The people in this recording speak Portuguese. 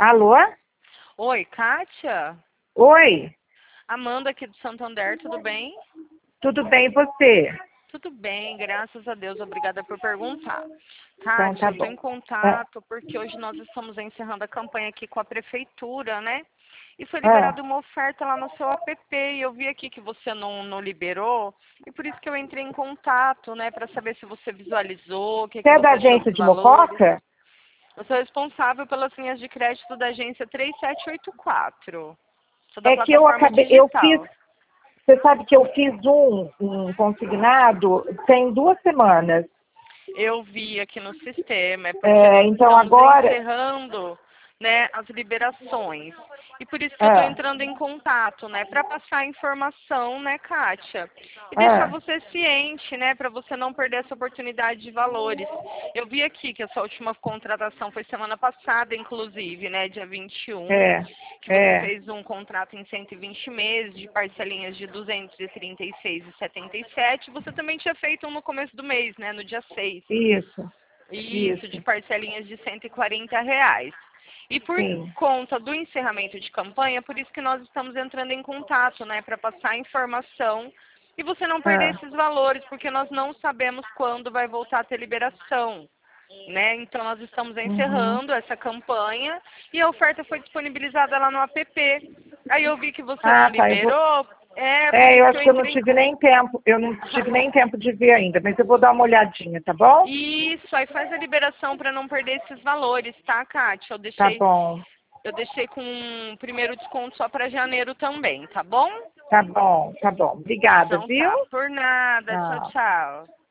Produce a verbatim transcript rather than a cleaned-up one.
Alô? Oi, Kátia? Oi, Amanda aqui do Santander, tudo bem? tudo bem e você? Tudo bem, graças a Deus, obrigada por perguntar. Então Kátia, tá eu estou bom. em Ah, contato porque hoje nós estamos encerrando a campanha aqui com a prefeitura, né? E foi ah, liberada uma oferta lá no seu app e eu vi aqui que você não, não liberou e por isso que eu entrei em contato, né, para saber se você visualizou, o que, você que é da você achou agência dos de valores. Mococa? Eu sou responsável pelas linhas de crédito da agência três sete oito quatro. Sou da É que eu plataforma acabei, eu fiz, digital. você sabe que eu fiz um, um consignado tem duas semanas. Eu vi aqui no sistema, é porque É, nós então estamos agora, encerrando, né, as liberações. E por isso que eu estou ah, entrando em contato, né, para passar a informação, né, Kátia? E deixar ah, você ciente, né, para você não perder essa oportunidade de valores. Eu vi aqui que a sua última contratação foi semana passada, inclusive, né, dia vinte e um, é, que você é, fez um contrato em cento e vinte meses, de parcelinhas de duzentos e trinta e seis e setenta e sete. Você também tinha feito um no começo do mês, né, no dia seis. isso, Isso, de isso, parcelinhas de cento e quarenta reais. E por sim, conta do encerramento de campanha, por isso que nós estamos entrando em contato, né, para passar a informação e você não perder ah, esses valores, porque nós não sabemos quando vai voltar a ter liberação, né? Então nós estamos uhum. encerrando essa campanha e a oferta foi disponibilizada lá no app. Aí eu vi que você não Ah, tá, eu vou, liberou, é por é, eu isso que acho eu que eu não entrei em tive contato. nem tempo, eu não tive nem tempo de ver ainda, mas eu vou dar uma olhadinha, tá bom? Isso, aí faz a liberação para não perder esses valores, tá, Kátia? Eu Tá deixei, bom. eu deixei com um primeiro desconto só para janeiro também, tá bom? Tá bom, tá bom. Obrigada, Então viu? tá, por nada. Tchau, Tchau. tchau.